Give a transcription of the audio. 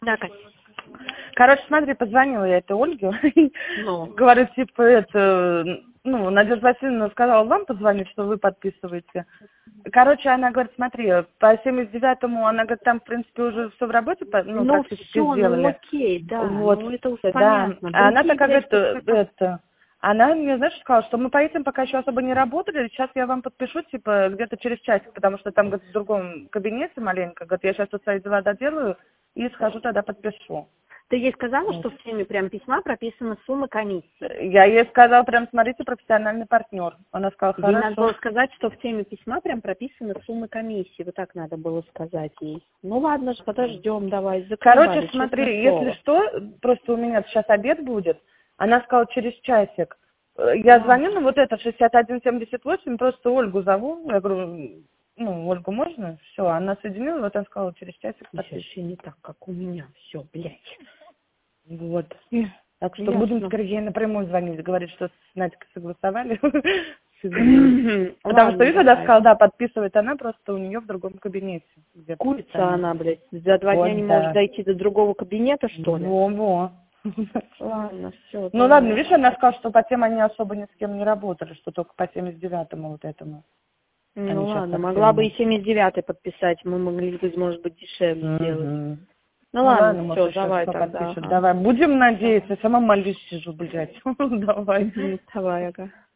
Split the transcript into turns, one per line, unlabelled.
Да, Катя.
Короче, смотри, позвонила я этой Ольге.
Ну.
Говорю, типа, Надежда Васильевна сказала вам позвонить, что вы подписываете. Короче, она говорит, смотри, по 79-му, она говорит, там, в принципе, уже все в работе, практически
все,
сделали.
окей, да,
Вот,
это уже
да.
понятно.
А она
Другие,
такая
блядь,
говорит, она мне, знаешь, сказала, что мы по этим пока еще особо не работали, сейчас я вам подпишу, типа, где-то через часик, потому что там, говорит, в другом кабинете маленько, говорит, я сейчас тут свои дела доделаю и схожу, тогда подпишу.
Ты ей сказала, что в теме прям письма прописана сумма комиссии?
Я ей сказала, прям, смотрите, профессиональный партнер. Она сказала,
Ей надо было
хорошо.
сказать, что в теме письма прям прописана сумма комиссии. Вот так надо было сказать ей. Ну ладно, подождем, давай, закрывай.
Короче, смотри, если что, просто у меня сейчас обед будет. Она сказала, через часик. Я звоню, вот это 6178, просто Ольгу зову. Я говорю, Ольгу можно? Все, она соединила, вот она сказала, через часик подпишешь.
Вообще не так, как у меня. Все, блядь.
Вот. Так что будем скорее ей напрямую звонить, говорить, что с Надькой согласовали. Потому что, видишь, когда сказала, да, подписывает она, просто у нее в другом кабинете.
Курица она, блядь, за 2 дня не может дойти до другого кабинета, что ли?
Во-во.
Ладно, все.
Ну ладно, видишь, она сказала, что по тем они особо ни с кем не работали, что только по 79-му вот этому.
Ну ладно, могла бы и 79-й подписать, мы могли бы, может быть, дешевле сделать. Ну ладно, все, давай тогда.
Давай, будем надеяться, сама молюсь сижу, блядь. Давай.
Давай, ага.